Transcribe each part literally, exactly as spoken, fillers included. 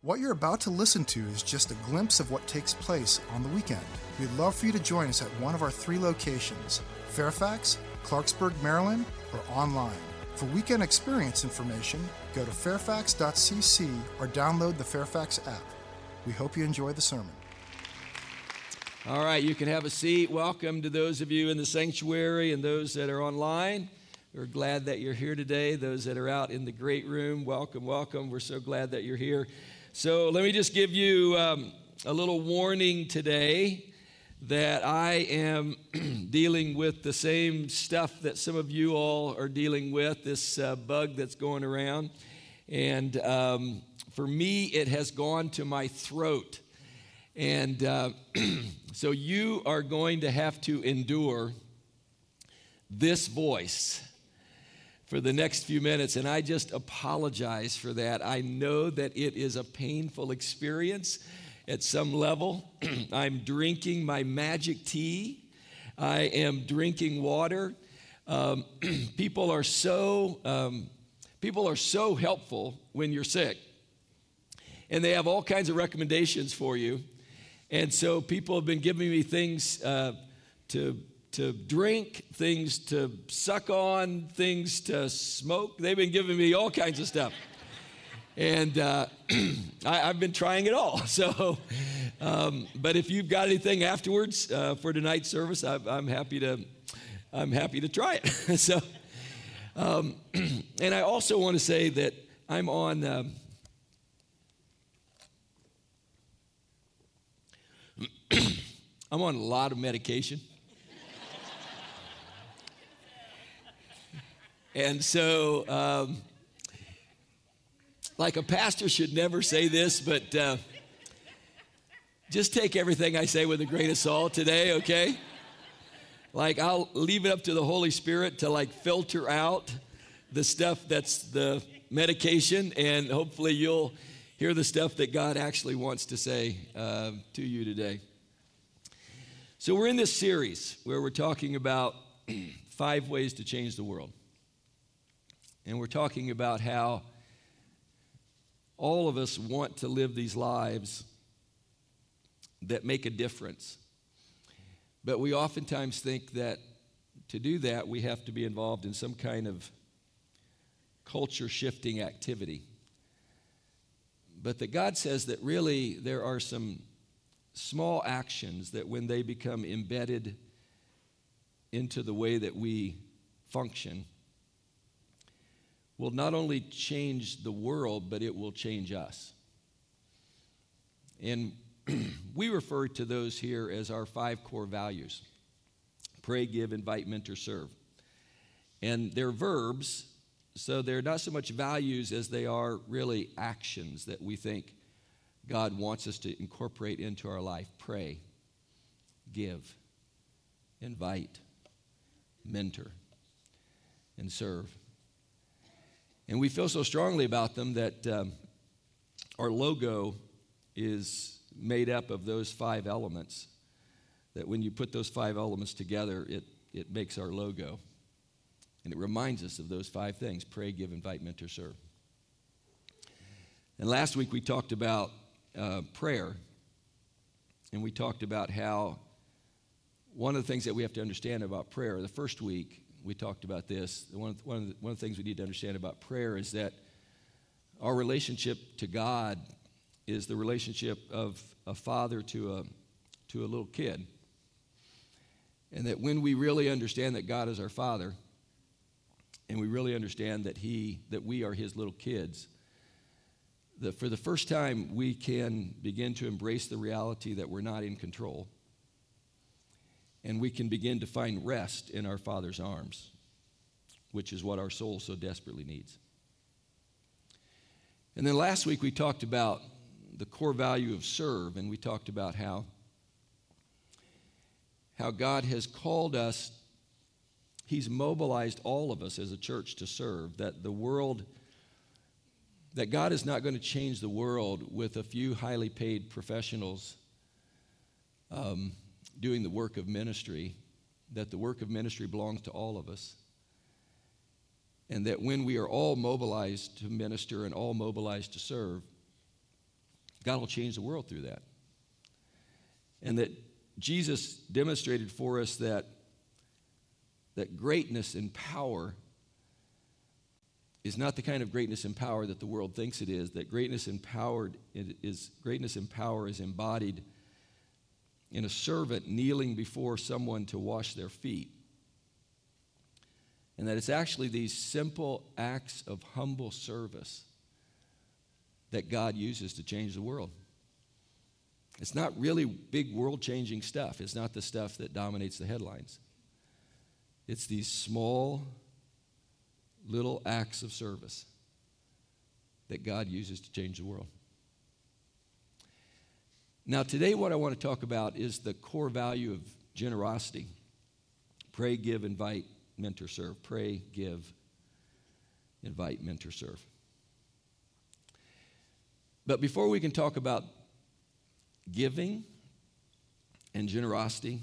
What you're about to listen to is just a glimpse of what takes place on the weekend. We'd love for you to join us at one of our three locations, Fairfax, Clarksburg, Maryland, or online. For weekend experience information, go to fairfax dot c c or download the Fairfax app. We hope you enjoy the sermon. All right, you can have a seat. Welcome to those of you in the sanctuary and those that are online. We're glad that you're here today. Those that are out in the great room, welcome, welcome. We're so glad that you're here. So let me just give you um, a little warning today that I am dealing with the same stuff that some of you all are dealing with, this uh, bug that's going around. And um, for me, it has gone to my throat. And uh, so you are going to have to endure this voice for the next few minutes, and I just apologize for that. I know that it is a painful experience at some level. I'm drinking my magic tea. I am drinking water. Um, people are so um, people are so helpful when you're sick, and they have all kinds of recommendations for you. And so people have been giving me things uh, to. to drink, things to suck on, things to smoke. They've been giving me all kinds of stuff. And uh, I, I've been trying it all. So, um, but if you've got anything afterwards uh, for tonight's service, I, I'm happy to, I'm happy to try it. So, um, and I also want to say that I'm on, um, I'm on a lot of medication. And so, um, like a pastor should never say this, but uh, just take everything I say with a grain of salt today, okay? Like I'll leave it up to the Holy Spirit to like filter out the stuff that's the medication, and hopefully you'll hear the stuff that God actually wants to say uh, to you today. So we're in this series where we're talking about five ways to change the world. And we're talking about how all of us want to live these lives that make a difference. But we oftentimes think that to do that, we have to be involved in some kind of culture-shifting activity. But that God says that really there are some small actions that when they become embedded into the way that we function, will not only change the world, but it will change us. And we refer to those here as our five core values: pray, give, invite, mentor, serve. And they're verbs, so they're not so much values as they are really actions that we think God wants us to incorporate into our life. Pray, give, invite, mentor, and serve. And we feel so strongly about them that um, our logo is made up of those five elements, that when you put those five elements together, it, it makes our logo. And it reminds us of those five things: pray, give, invite, mentor, serve. And last week we talked about uh, prayer, and we talked about how one of the things that we have to understand about prayer, the first week, we talked about this. One of, the, one, of the, one of the things we need to understand about prayer is that our relationship to God is the relationship of a father to a, to a little kid. And that when we really understand that God is our Father, and we really understand that He, that we are His little kids, that for the first time we can begin to embrace the reality that we're not in control. And we can begin to find rest in our Father's arms, which is what our soul so desperately needs. And then last week we talked about the core value of serve, and we talked about how, how God has called us, He's mobilized all of us as a church to serve, that the world, that God is not going to change the world with a few highly paid professionals um, doing the work of ministry, that the work of ministry belongs to all of us. And that when we are all mobilized to minister and all mobilized to serve, God will change the world through that. And that Jesus demonstrated for us that, that greatness and power is not the kind of greatness and power that the world thinks it is. That greatness and power is, greatness and power is embodied in a servant kneeling before someone to wash their feet. And that it's actually these simple acts of humble service that God uses to change the world. It's not really big world-changing stuff. It's not the stuff that dominates the headlines. It's these small, little acts of service that God uses to change the world. Now, today what I want to talk about is the core value of generosity. Pray, give, invite, mentor, serve. Pray, give, invite, mentor, serve. But before we can talk about giving and generosity,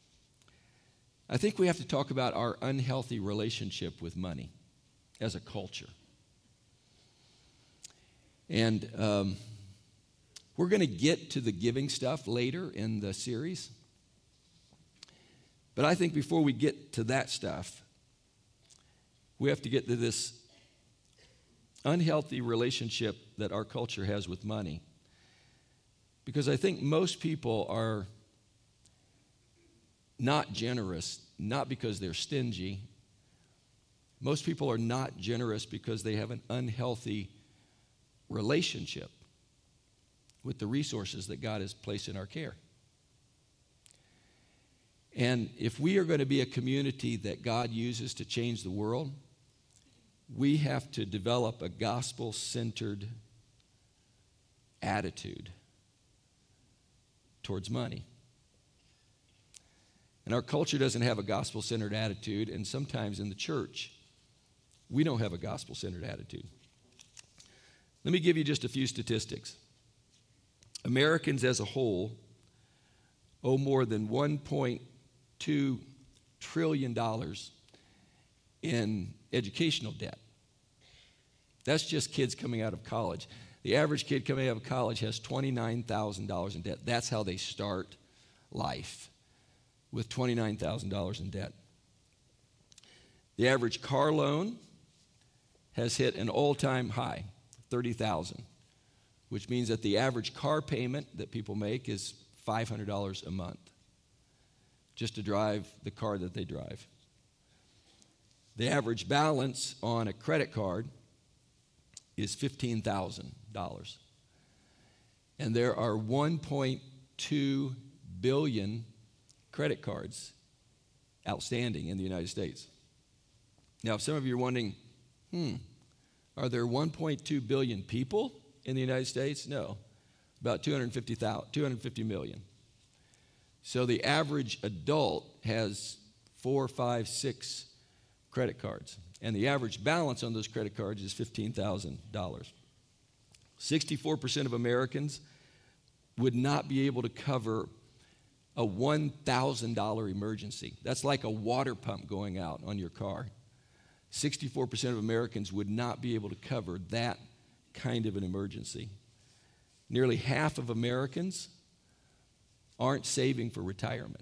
I think we have to talk about our unhealthy relationship with money as a culture. And um, we're going to get to the giving stuff later in the series. But I think before we get to that stuff, we have to get to this unhealthy relationship that our culture has with money. Because I think most people are not generous, not because they're stingy. Most people are not generous because they have an unhealthy relationship with the resources that God has placed in our care. And if we are going to be a community that God uses to change the world, we have to develop a gospel-centered attitude towards money. And our culture doesn't have a gospel-centered attitude, and sometimes in the church, we don't have a gospel-centered attitude. Let me give you just a few statistics. Americans as a whole owe more than one point two trillion dollars in educational debt. That's just kids coming out of college. The average kid coming out of college has twenty-nine thousand dollars in debt. That's how they start life, with twenty-nine thousand dollars in debt. The average car loan has hit an all-time high, thirty thousand dollars, which means that the average car payment that people make is five hundred dollars a month just to drive the car that they drive. The average balance on a credit card is fifteen thousand dollars. And there are one point two billion credit cards outstanding in the United States. Now, if some of you are wondering, hmm, are there one point two billion people in the United States? No, about two hundred fifty million. So the average adult has four, five, six credit cards. And the average balance on those credit cards is fifteen thousand dollars. sixty-four percent of Americans would not be able to cover a one thousand dollars emergency. That's like a water pump going out on your car. sixty-four percent of Americans would not be able to cover that kind of an emergency. Nearly half of Americans aren't saving for retirement.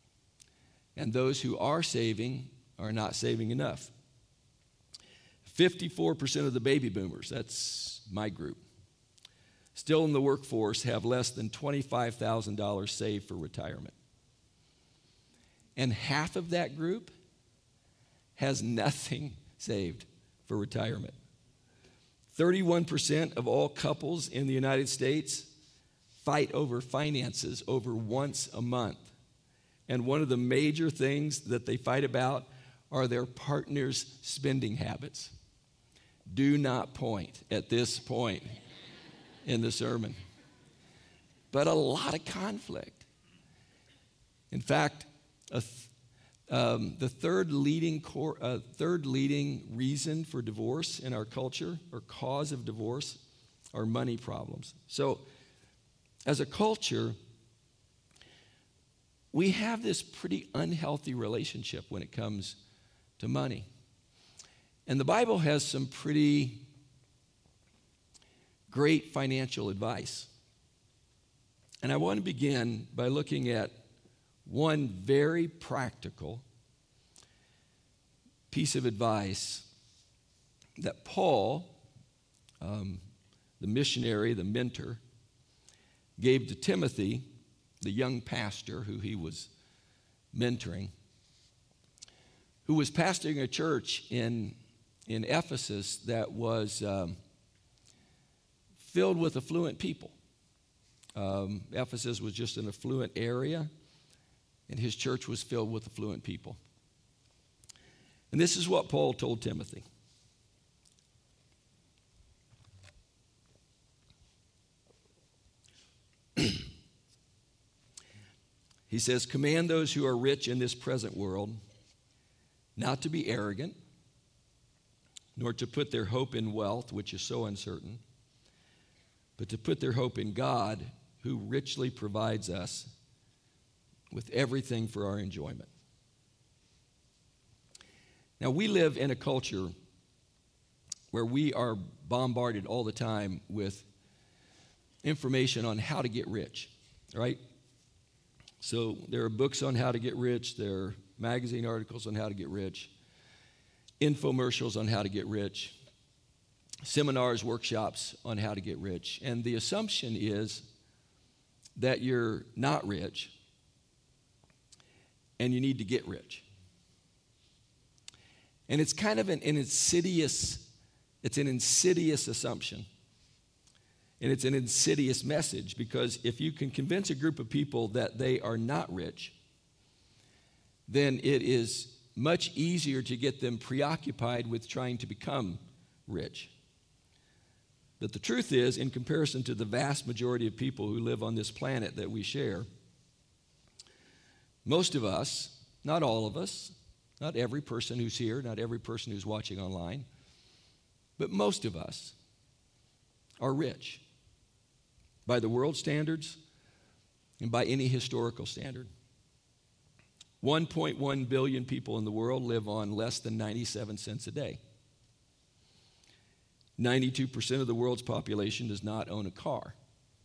And those who are saving are not saving enough. fifty-four percent of the baby boomers, that's my group, still in the workforce have less than twenty-five thousand dollars saved for retirement. And half of that group has nothing saved for retirement. thirty-one percent of all couples in the United States fight over finances over once a month. And one of the major things that they fight about are their partner's spending habits. Do not point at this point in the sermon. But a lot of conflict. In fact, a th- um, the third leading cor- uh, third leading reason for divorce in our culture, or cause of divorce, are money problems. So, as a culture, we have this pretty unhealthy relationship when it comes to money. And the Bible has some pretty great financial advice And I want to begin by looking at one very practical piece of advice that Paul, um, the missionary, the mentor, gave to Timothy, the young pastor who he was mentoring, who was pastoring a church in, in Ephesus that was um, filled with affluent people. Um, Ephesus was just an affluent area, and his church was filled with affluent people. And this is what Paul told Timothy. He says, "Command those who are rich in this present world not to be arrogant, nor to put their hope in wealth, which is so uncertain, but to put their hope in God, who richly provides us with everything for our enjoyment." Now, we live in a culture where we are bombarded all the time with information on how to get rich, right? So there are books on how to get rich, there are magazine articles on how to get rich, infomercials on how to get rich, seminars, workshops on how to get rich. And the assumption is that you're not rich and you need to get rich. And it's kind of an, an insidious, it's an insidious assumption. And it's an insidious message, because if you can convince a group of people that they are not rich, then it is much easier to get them preoccupied with trying to become rich. But the truth is, in comparison to the vast majority of people who live on this planet that we share, most of us, not all of us, not every person who's here, not every person who's watching online, but most of us are rich by the world standards and by any historical standard. one point one billion people in the world live on less than ninety-seven cents a day. ninety-two percent of the world's population does not own a car.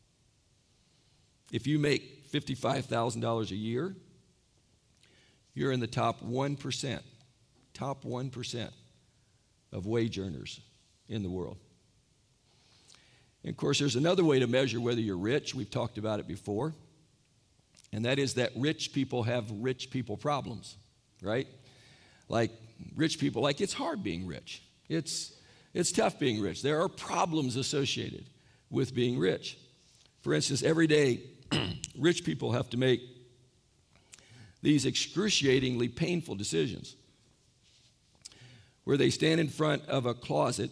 If you make fifty-five thousand dollars a year, you're in the top one percent, top one percent of wage earners in the world. And of course, there's another way to measure whether you're rich. We've talked about it before. And that is that rich people have rich people problems, right? Like rich people, like it's hard being rich. It's, it's tough being rich. There are problems associated with being rich. For instance, every day, rich people have to make these excruciatingly painful decisions where they stand in front of a closet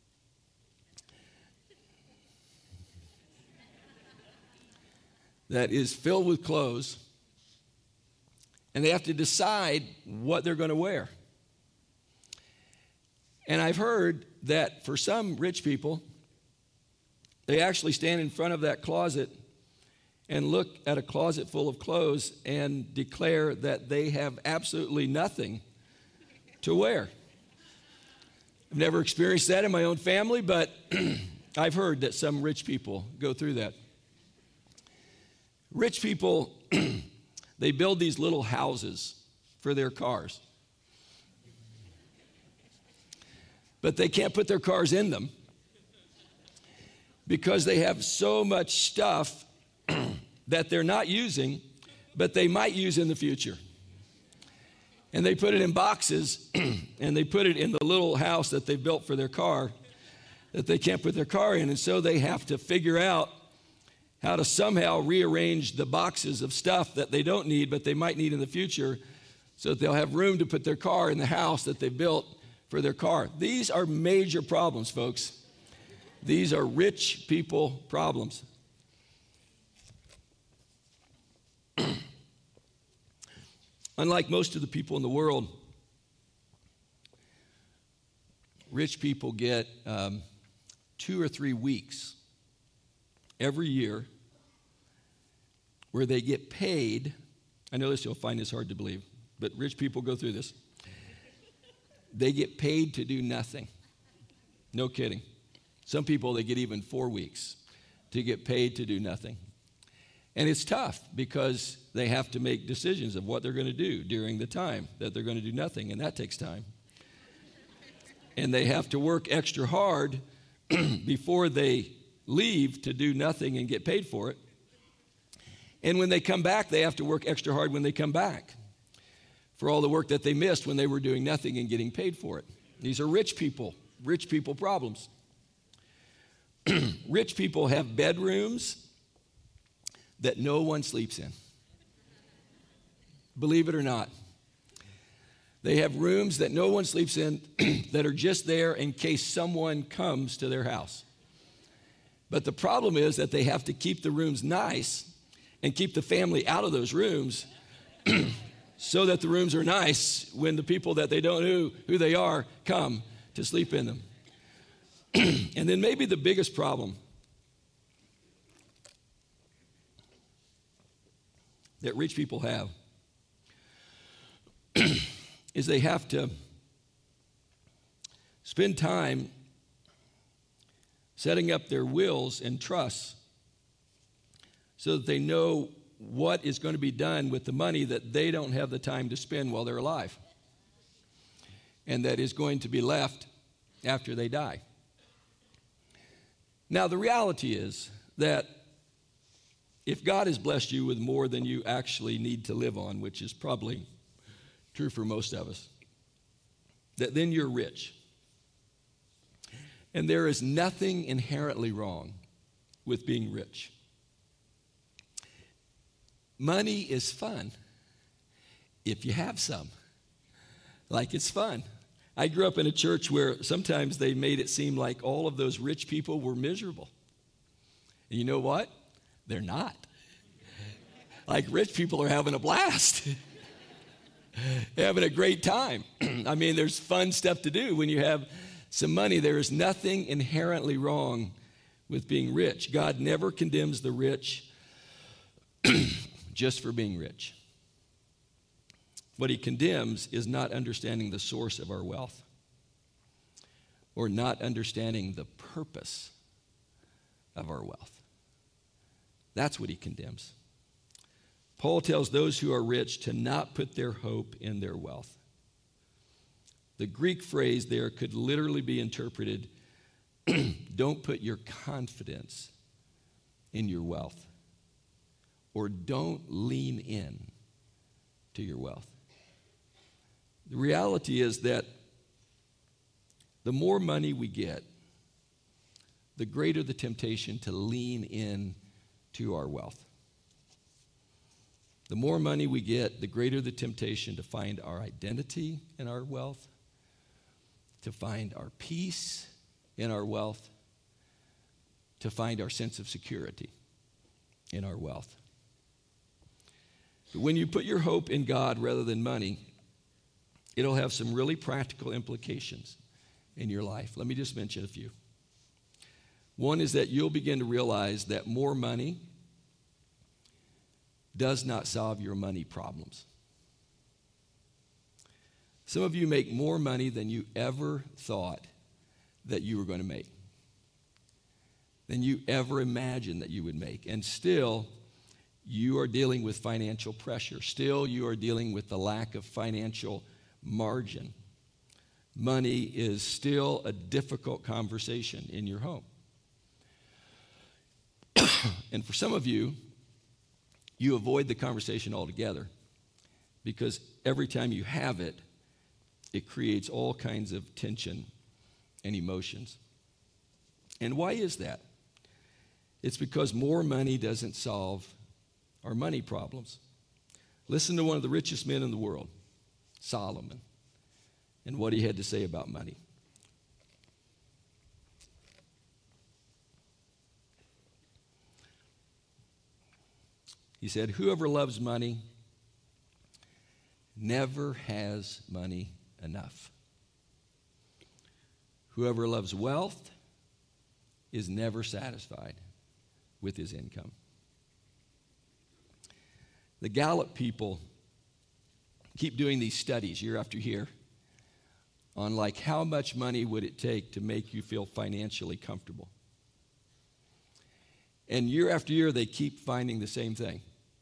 that is filled with clothes, and they have to decide what they're going to wear. And I've heard that for some rich people, they actually stand in front of that closet and look at a closet full of clothes and declare that they have absolutely nothing to wear. I've never experienced that in my own family, but I've heard that some rich people go through that. Rich people, they build these little houses for their cars. But they can't put their cars in them because they have so much stuff that they're not using, but they might use in the future. And they put it in boxes, and they put it in the little house that they built for their car that they can't put their car in. And so they have to figure out how to somehow rearrange the boxes of stuff that they don't need, but they might need in the future, so that they'll have room to put their car in the house that they built for their car. These are major problems, folks. These are rich people problems. Unlike most of the people in the world, rich people get um, two or three weeks every year where they get paid. I know this, you'll find this hard to believe, but rich people go through this. They get paid to do nothing. No kidding. Some people, they get even four weeks to get paid to do nothing. And it's tough because they have to make decisions of what they're going to do during the time that they're going to do nothing, and that takes time. And they have to work extra hard before they leave to do nothing and get paid for it. And when they come back, they have to work extra hard when they come back for all the work that they missed when they were doing nothing and getting paid for it. These are rich people, rich people problems. Rich people have bedrooms that no one sleeps in. Believe it or not. They have rooms that no one sleeps in that are just there in case someone comes to their house. But the problem is that they have to keep the rooms nice and keep the family out of those rooms so that the rooms are nice when the people that they don't know who they are come to sleep in them. And then maybe the biggest problem that rich people have is they have to spend time setting up their wills and trusts so that they know what is going to be done with the money that they don't have the time to spend while they're alive, and that is going to be left after they die. Now, the reality is that if God has blessed you with more than you actually need to live on, which is probably true for most of us, that then you're rich. And there is nothing inherently wrong with being rich. Money is fun if you have some. Like, it's fun. I grew up in a church where sometimes they made it seem like all of those rich people were miserable. And you know what? They're not. Like, rich people are having a blast. They're having a great time. I mean, there's fun stuff to do when you have some money. There is nothing inherently wrong with being rich. God never condemns the rich just for being rich. What he condemns is not understanding the source of our wealth or not understanding the purpose of our wealth. That's what he condemns. Paul tells those who are rich to not put their hope in their wealth. The Greek phrase there could literally be interpreted, don't put your confidence in your wealth, or don't lean in to your wealth. The reality is that the more money we get, the greater the temptation to lean in to our wealth. The more money we get, the greater the temptation to find our identity in our wealth, to find our peace in our wealth, to find our sense of security in our wealth. But when you put your hope in God rather than money, it'll have some really practical implications in your life. Let me just mention a few. One is that you'll begin to realize that more money does not solve your money problems. Some of you make more money than you ever thought that you were going to make, than you ever imagined that you would make. And still, you are dealing with financial pressure. Still, you are dealing with the lack of financial margin. Money is still a difficult conversation in your home. And for some of you, you avoid the conversation altogether because every time you have it, it creates all kinds of tension and emotions. And why is that? It's because more money doesn't solve our money problems. Listen to one of the richest men in the world, Solomon, and what he had to say about money. He said, whoever loves money never has money enough. Whoever loves wealth is never satisfied with his income. The Gallup people keep doing these studies year after year on like how much money would it take to make you feel financially comfortable. And year after year, they keep finding the same thing.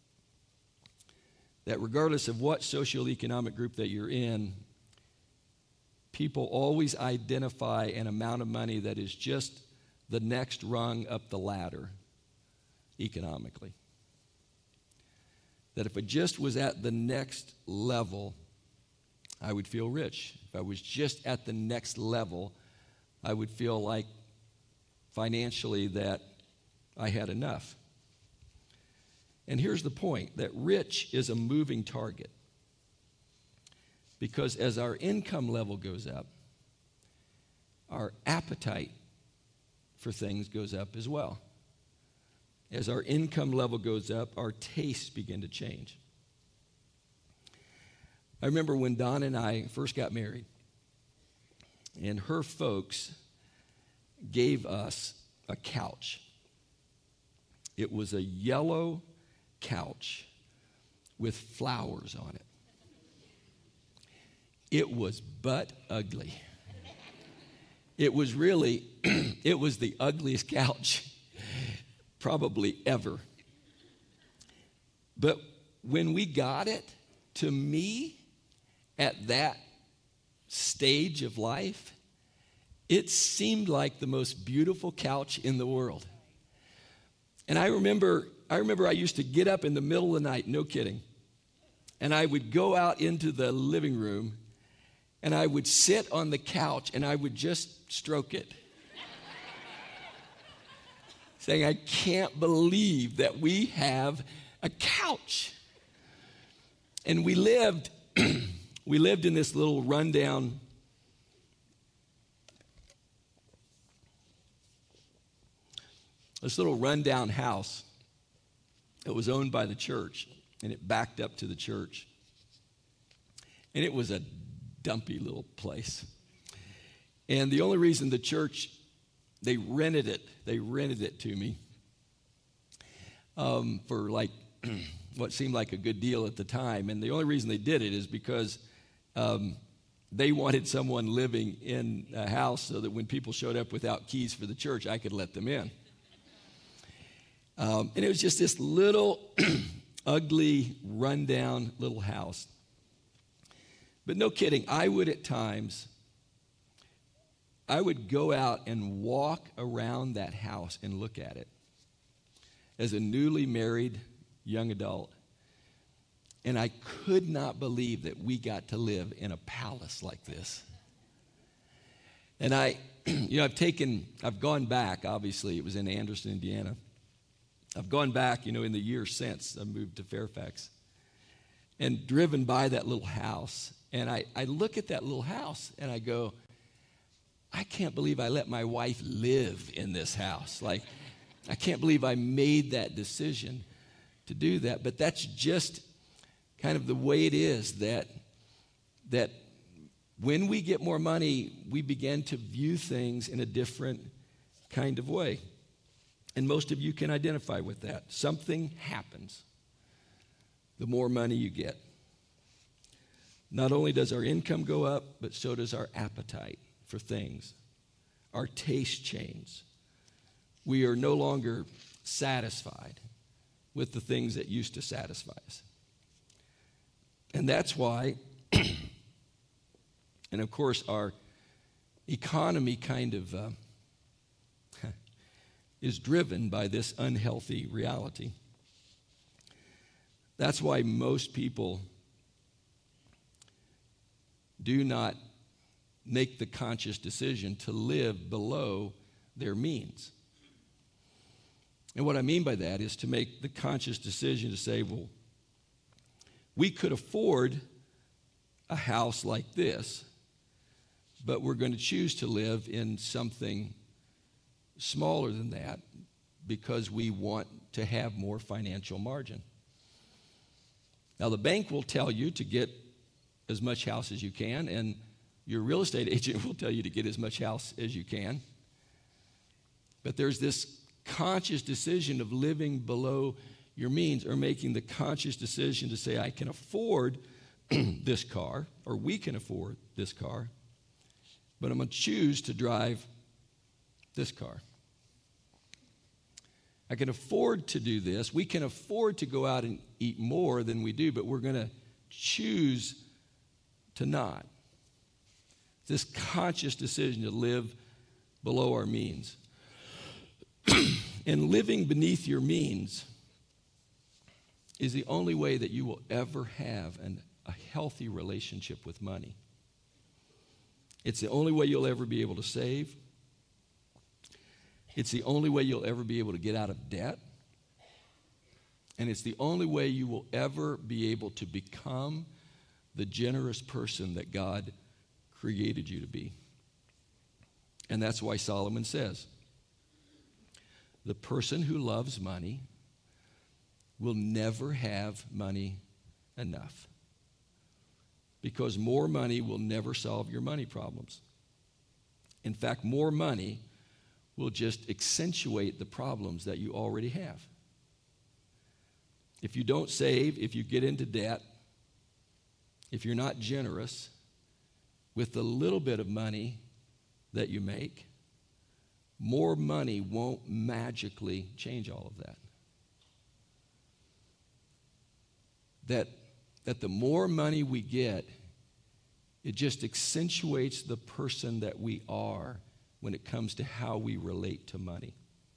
That regardless of what socioeconomic group that you're in, people always identify an amount of money that is just the next rung up the ladder economically. That if it just was at the next level, I would feel rich. If I was just at the next level, I would feel like financially that I had enough. And here's the point, that rich is a moving target. Because as our income level goes up, our appetite for things goes up as well. As our income level goes up, our tastes begin to change. I remember when Don and I first got married, and her folks gave us a couch. It was a yellow couch with flowers on it. It was butt ugly. It was really, it was the ugliest couch probably ever. But when we got it, to me, at that stage of life, it seemed like the most beautiful couch in the world. And I remember, I remember I used to get up in the middle of the night, no kidding, and I would go out into the living room, and I would sit on the couch, and I would just stroke it. Saying, I can't believe that we have a couch. And we lived, we lived in this little rundown this little rundown house that was owned by the church, and it backed up to the church. And it was a dumpy little place. And the only reason the church, they rented it, they rented it to me um, for like what seemed like a good deal at the time. And the only reason they did it is because um, they wanted someone living in a house so that when people showed up without keys for the church, I could let them in. Um, and it was just this little ugly, rundown little house. But no kidding, I would at times, I would go out and walk around that house and look at it as a newly married young adult. And I could not believe that we got to live in a palace like this. And I, you know, I've taken, I've gone back, obviously, it was in Anderson, Indiana. I've gone back, you know, in the years since I moved to Fairfax and driven by that little house. And I, I look at that little house and I go, I can't believe I let my wife live in this house. Like, I can't believe I made that decision to do that. But that's just kind of the way it is, that, that when we get more money, we begin to view things in a different kind of way. And most of you can identify with that. Something happens the more money you get. Not only does our income go up, but so does our appetite for things. Our taste change. We are no longer satisfied with the things that used to satisfy us. And that's why, and of course, our economy kind of uh, is driven by this unhealthy reality. That's why most people do not make the conscious decision to live below their means. And what I mean by that is to make the conscious decision to say, well, we could afford a house like this, but we're going to choose to live in something smaller than that because we want to have more financial margin. Now, the bank will tell you to get as much house as you can, and your real estate agent will tell you to get as much house as you can. But there's this conscious decision of living below your means, or making the conscious decision to say, I can afford this car, or we can afford this car, but I'm going to choose to drive this car. I can afford to do this. We can afford to go out and eat more than we do, but we're going to choose to not. This conscious decision to live below our means. And living beneath your means is the only way that you will ever have an, a healthy relationship with money. It's the only way you'll ever be able to save. It's the only way you'll ever be able to get out of debt. And it's the only way you will ever be able to become the generous person that God created you to be. And that's why Solomon says, the person who loves money will never have money enough. Because more money will never solve your money problems. In fact, more money will just accentuate the problems that you already have. If you don't save, if you get into debt, if you're not generous, with the little bit of money that you make, more money won't magically change all of that. That, that the more money we get, it just accentuates the person that we are when it comes to how we relate to money.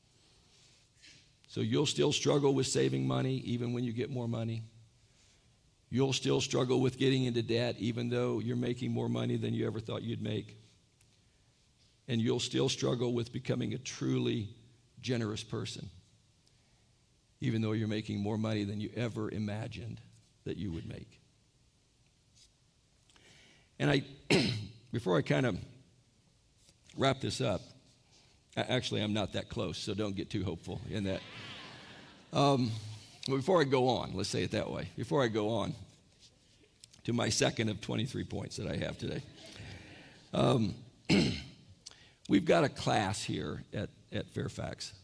So you'll still struggle with saving money even when you get more money. You'll still struggle with getting into debt even though you're making more money than you ever thought you'd make. And you'll still struggle with becoming a truly generous person even though you're making more money than you ever imagined that you would make. And I, before I kind of wrap this up, actually I'm not that close, so don't get too hopeful in that. Um, but before I go on, let's say it that way, before I go on to my second of twenty-three points that I have today, um, we've got a class here at, at Fairfax.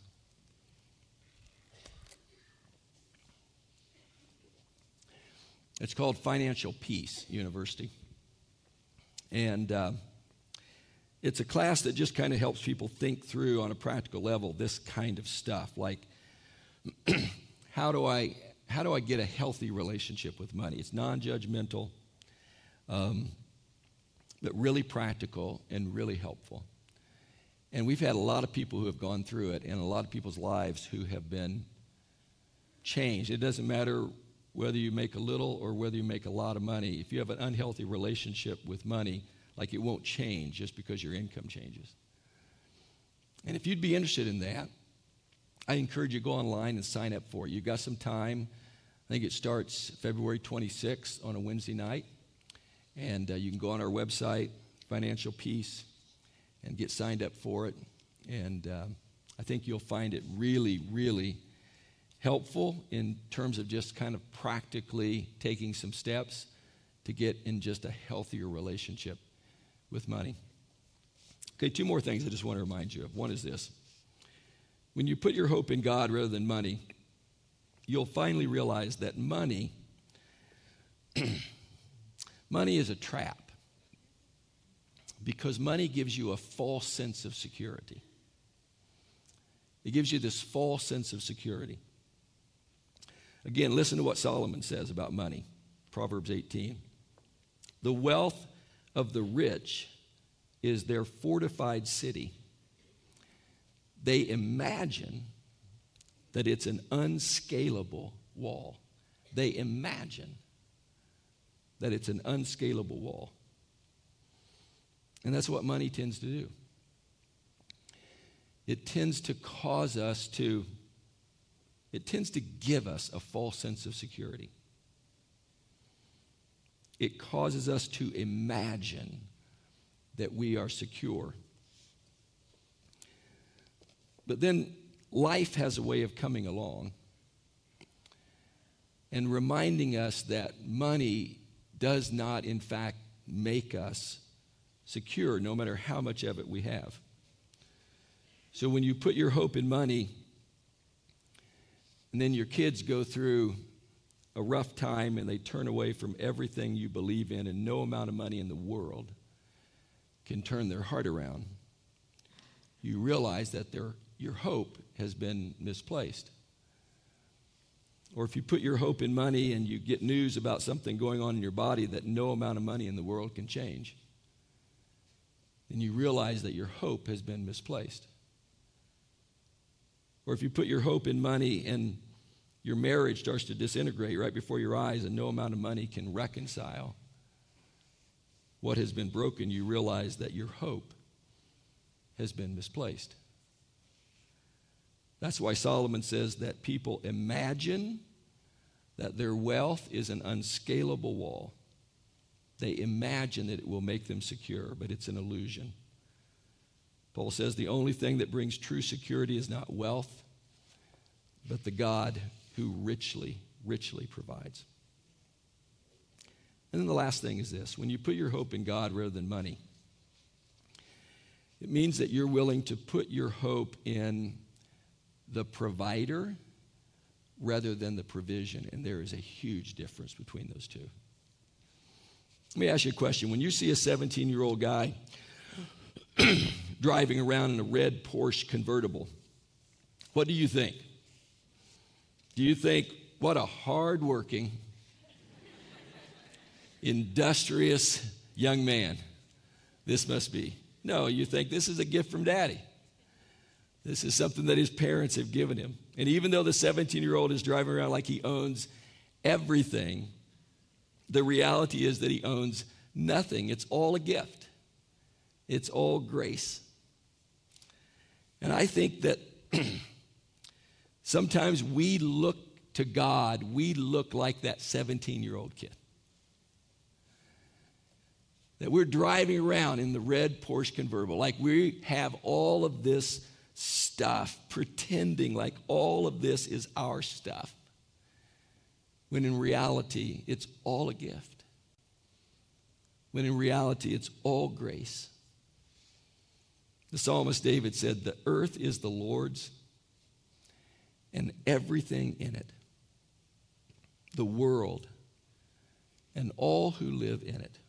It's called Financial Peace University. And uh, it's a class that just kind of helps people think through on a practical level this kind of stuff, like how do I how do I get a healthy relationship with money? It's non-judgmental, um, but really practical and really helpful. And we've had a lot of people who have gone through it, and a lot of people's lives who have been changed. It doesn't matter whether you make a little or whether you make a lot of money. If you have an unhealthy relationship with money, like it won't change just because your income changes. And if you'd be interested in that, I encourage you to go online and sign up for it. You've got some time. I think it starts February twenty-sixth on a Wednesday night. And uh, you can go on our website, Financial Peace, and get signed up for it. And uh, I think you'll find it really, really helpful in terms of just kind of practically taking some steps to get in just a healthier relationship with money. Okay, two more things I just want to remind you of. One is this. When you put your hope in God rather than money, you'll finally realize that money, money is a trap because money gives you a false sense of security. It gives you this false sense of security. Again, listen to what Solomon says about money. Proverbs eighteen. The wealth of the rich is their fortified city. They imagine that it's an unscalable wall. They imagine that it's an unscalable wall. And that's what money tends to do. It tends to cause us to, it tends to give us a false sense of security. It causes us to imagine that we are secure. But then life has a way of coming along and reminding us that money does not, in fact, make us secure, no matter how much of it we have. So when you put your hope in money, and then your kids go through a rough time and they turn away from everything you believe in, and no amount of money in the world can turn their heart around, you realize that their, your hope has been misplaced. Or if you put your hope in money and you get news about something going on in your body that no amount of money in the world can change, then you realize that your hope has been misplaced. Or if you put your hope in money and your marriage starts to disintegrate right before your eyes and no amount of money can reconcile what has been broken, you realize that your hope has been misplaced. That's why Solomon says that people imagine that their wealth is an unscalable wall. They imagine that it will make them secure, but it's an illusion. Paul says the only thing that brings true security is not wealth, but the God who richly, richly provides. And then the last thing is this: when you put your hope in God rather than money, it means that you're willing to put your hope in the provider rather than the provision. And there is a huge difference between those two. Let me ask you a question. When you see a seventeen-year-old guy driving around in a red Porsche convertible, what do you think? Do you think, what a hard-working, industrious young man this must be? No, you think this is a gift from Daddy. This is something that his parents have given him. And even though the seventeen-year-old is driving around like he owns everything, the reality is that he owns nothing. It's all a gift. It's all grace. And I think that sometimes we look to God, we look like that seventeen-year-old kid. That we're driving around in the red Porsche convertible, like we have all of this stuff, pretending like all of this is our stuff, when in reality, it's all a gift. When in reality, it's all grace. The psalmist David said, "The earth is the Lord's and everything in it, the world and all who live in it."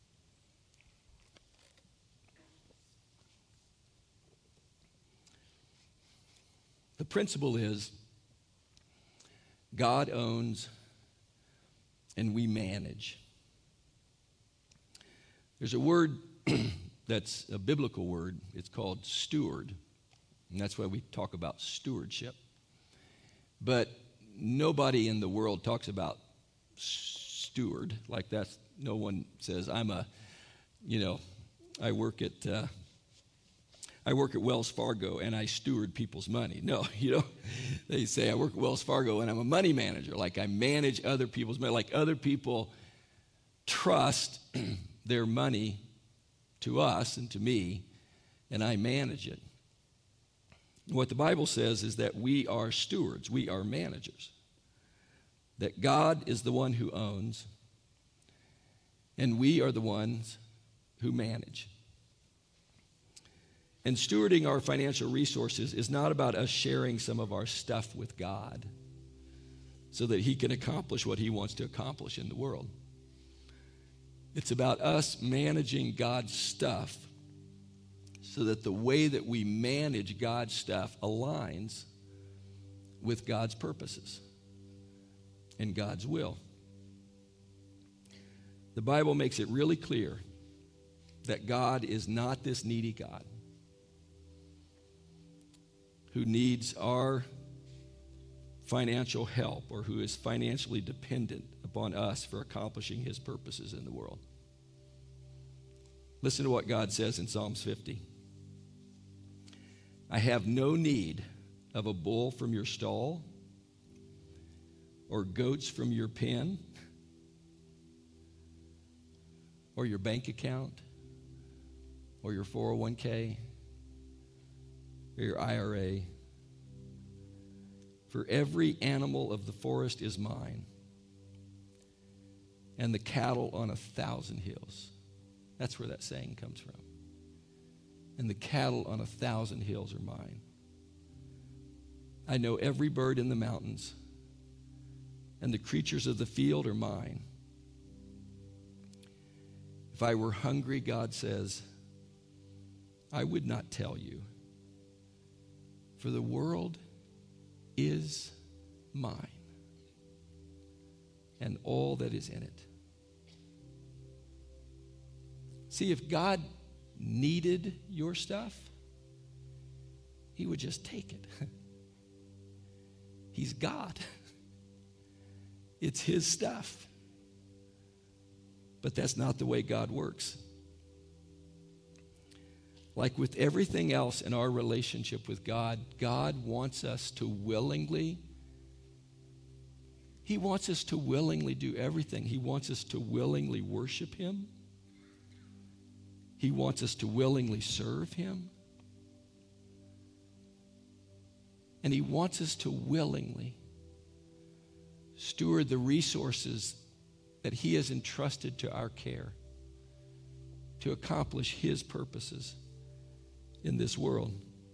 The principle is God owns and we manage. There's a word that's a biblical word. It's called steward. And that's why we talk about stewardship. But nobody in the world talks about steward like that. No one says, I'm a, you know, I work at... Uh, I work at Wells Fargo and I steward people's money. No, you know, they say I work at Wells Fargo and I'm a money manager. Like I manage other people's money. Like other people trust their money to us and to me, and I manage it. What the Bible says is that we are stewards. We are managers. That God is the one who owns, and we are the ones who manage. And stewarding our financial resources is not about us sharing some of our stuff with God so that he can accomplish what he wants to accomplish in the world. It's about us managing God's stuff so that the way that we manage God's stuff aligns with God's purposes and God's will. The Bible makes it really clear that God is not this needy God who needs our financial help or who is financially dependent upon us for accomplishing his purposes in the world. Listen to what God says in Psalms fifty. I have no need of a bull from your stall or goats from your pen or your bank account or your four oh one k or your I R A. For every animal of the forest is mine, and the cattle on a thousand hills. That's where that saying comes from. And the cattle on a thousand hills are mine. I know every bird in the mountains, and the creatures of the field are mine. If I were hungry, God says, I would not tell you, For the world is mine, and all that is in it. See, if God needed your stuff, he would just take it. He's God. It's his stuff. But that's not the way God works. Like with everything else in our relationship with God, God wants us to willingly, he wants us to willingly do everything. He wants us to willingly worship him. He wants us to willingly serve him. And he wants us to willingly steward the resources that he has entrusted to our care to accomplish his purposes in this world.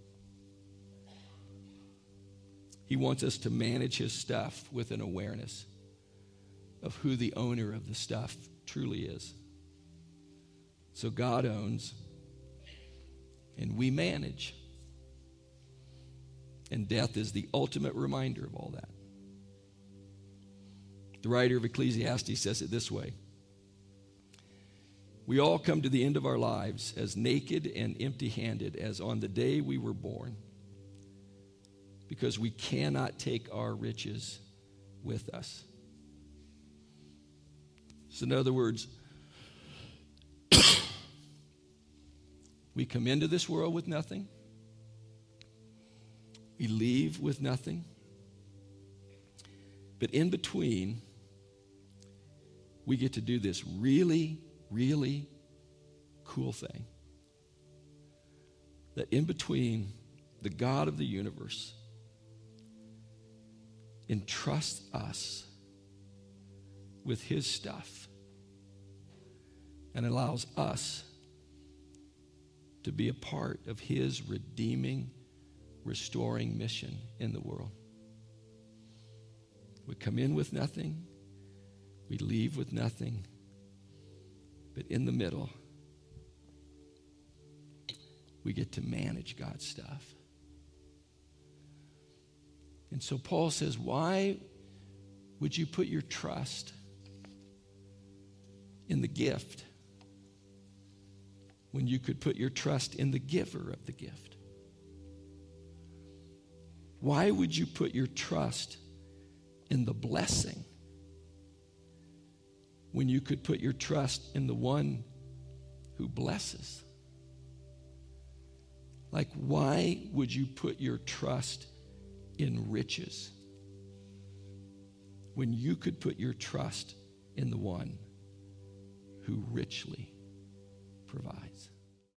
He wants us to manage his stuff with an awareness of who the owner of the stuff truly is. So God owns, and we manage. And death is the ultimate reminder of all that. The writer of Ecclesiastes says it this way: we all come to the end of our lives as naked and empty-handed as on the day we were born, because we cannot take our riches with us. So in other words, we come into this world with nothing. We leave with nothing. But in between, we get to do this really, really cool thing. That in between, the God of the universe entrusts us with his stuff and allows us to be a part of his redeeming, restoring mission in the world. We come in with nothing. We leave with nothing. But in the middle, we get to manage God's stuff. And so Paul says, why would you put your trust in the gift when you could put your trust in the giver of the gift? Why would you put your trust in the blessing when you could put your trust in the one who blesses? Like, why would you put your trust in riches when you could put your trust in the one who richly provides?